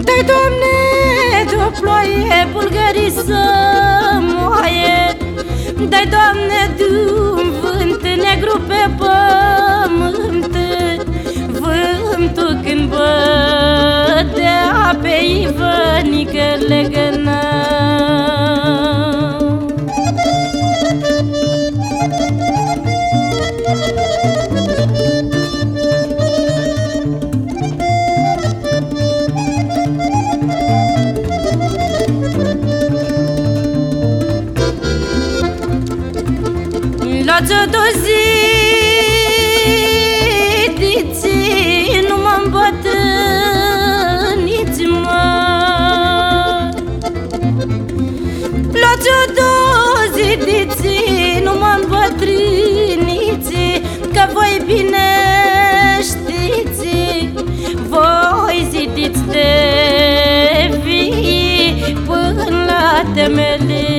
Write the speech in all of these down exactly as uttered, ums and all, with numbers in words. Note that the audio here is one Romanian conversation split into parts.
Dă-i, Doamne, de-o ploaie bulgării să moaie, dă-i, Doamne, de-un vânt negru pe pământ, vântul când bătea pe ivănică legăna. Luați-o de-o zi, diții, nu mă îmbătrâniți, mă. Luați-o de-o zi, diții, nu mă îmbătrâniți, că voi bine știți, voi zidiți de vii până la temelii.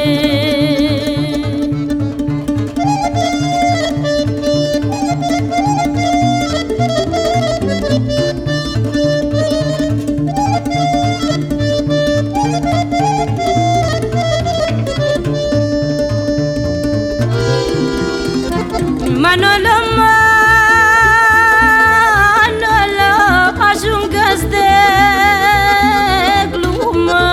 Manolo, Manolo, ajungă-ți de glumă.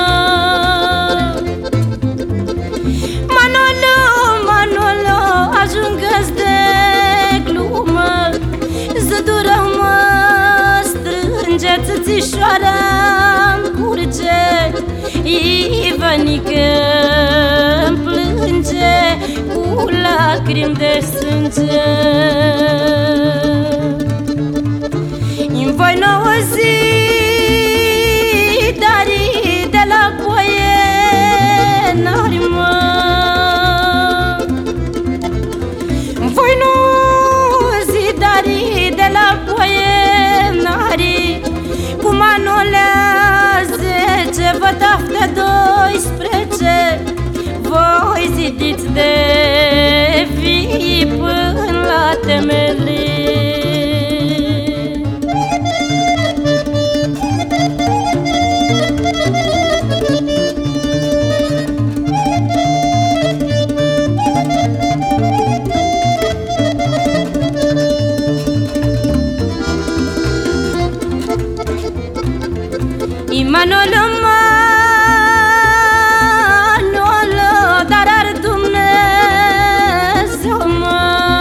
Manolo, Manolo, ajungă-ți de glumă. Zădură mă strânge, țâțișoara-mi curge, Ivănică-mi plânge cu lacrimi de sânge. În voi nouă zi, darii de la boienari, mă. În voi nouă zi, darii de la boienari, cu manolea zece, vă tafte doisprezece, voi zidiți de vii până la temelii. Manolo, Manolo, dar ar Dumnezeu, mă.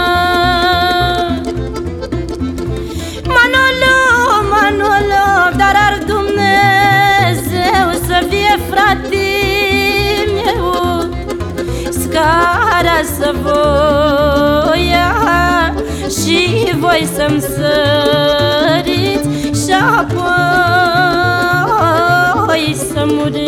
Manolo, Manolo, dar ar Dumnezeu să fie fratii meu, scara să voi ia și voi să-mi săriți și apoi să muri.